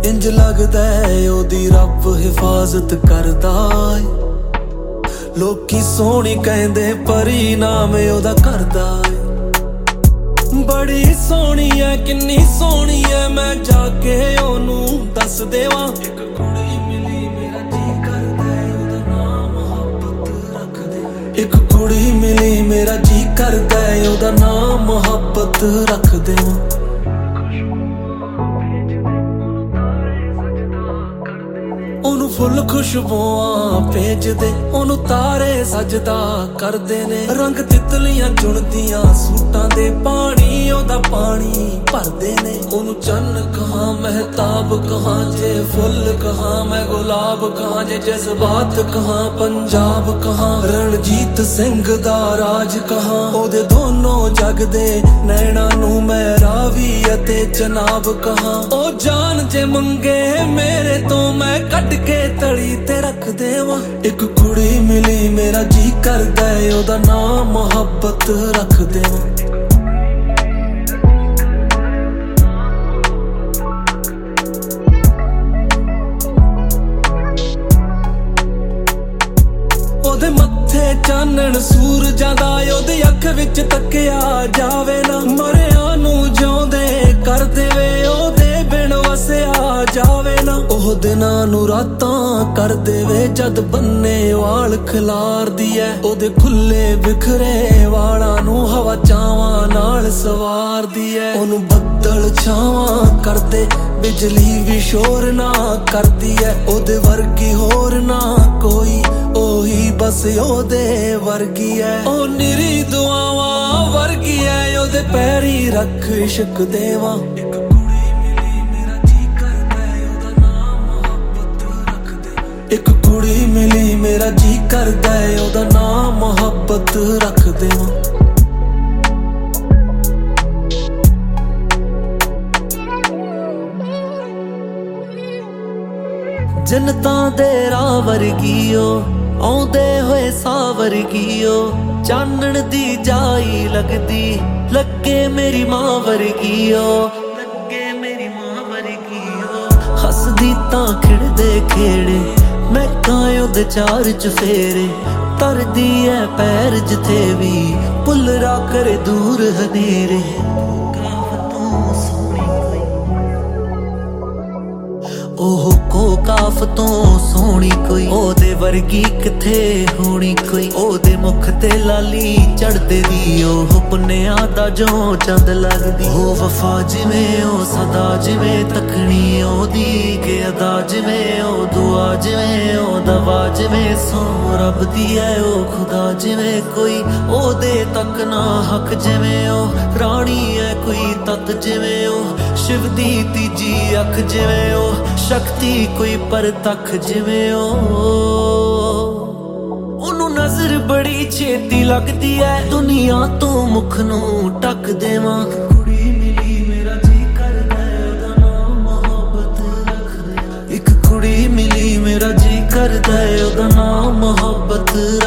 इंज लगदा है ओदी रब हिफाजत करदा है। लोकी सोहनी कहंदे परी नाम ओदा करदा है। बड़ी सोहनी है किन्नी सोहनी है मैं जाके ओनू दस देवां। एक कुड़ी मिली मेरा जी करदा है ओदा नाम मोहब्बत रख दे। एक कुड़ी मिली मेरा जी करदा है ओदा नाम मोहब्बत रख देवां। ओनू फुल खुशबुआं भेजदे ओनू तारे सजदा करदे ने। रंग तितलियां चुनदियां सूटां दे पानी ओदा पानी भरदे ने। ओनू चन्न कहां महताब कहां जे फुल कहां मैं गुलाब कहां जे जज्बात कहां पंजाब कहां रणजीत सिंह दा राज कहां। ओदे दोनों जग दे नैना नू मैं रावी अते जनाब कहां। ओ जान जे मंगे मेरे तो मैं कट के तली ते रख देवां। एक कुड़ी मिली मेरा जी करदा है ओदा नाम मोहब्बत रख देवां। ओदे मत्थे चानण सूरजां दा ओदी अख विच तकिया जावे ना। मरिया नू जिउंदे कर देवे ओदे बिन वसिया जावे ना। ओह दिनां नू रातां कर देवे जद बन्ने वाल खिलार दी है। ओदे खुले बिखरे वालां नू हवा चावां नाल सवार दी है। ओनू बदल छावां कर दे बिजली भी शोर ना करदी है। ओदे वर्गी होर ना कोई ओही बस ओदे वर्गी है। ओ निरी दुआवां वर्गी है ओदे पैरी रख इश्क देवां। एक कुड़ी मिली मेरा जी करदा है ओदा नाम मोहब्बत रख दे। एक कुड़ी मिली मेरा जी करदा है ओदा नाम मोहब्बत रख देवां। जन्नतां दे राह वर्गियो आउंदे होए साह वर्गियो। चानण दी जाई लगदी लगे मेरी मां वर्गियो। लगे मेरी मां वर्गियो। हसदी तां खिड़दे खेड़े मैं कां ओदे चार चफेरे। तरदी है पैर जिथे भी पुलरा करे दूर हनेरे। ओह को काफ तो सोहनी कोई ओदे वर्गी किथे होनी कोई। ओदे मुख ते लाली चढ़दे दी ओह पुन्नेआ दा जो चंद लगदी। ओ वफा जिवें ओ सदा जिवें तकनी ओदी के अदा जिवें ओ दुआ जिवें ओ दवा जिवें सो रब दी है ओ खुदा जिवें कोई ओदे तक ना हक जिवें ओ रानी है कोई तत जिवें ओ शिव दी तीजी अख जिवें ओ शक्ति कोई पर तक जिवें ओनू नजर बड़ी छेती लगदी है दुनिया तो मुख नू टक देवां। कुड़ी मिली मेरा जी करदा है ओदा नाम मोहब्बत रख दे। एक कुड़ी मिली मेरा जी करदा है ओदा नाम मोहब्बत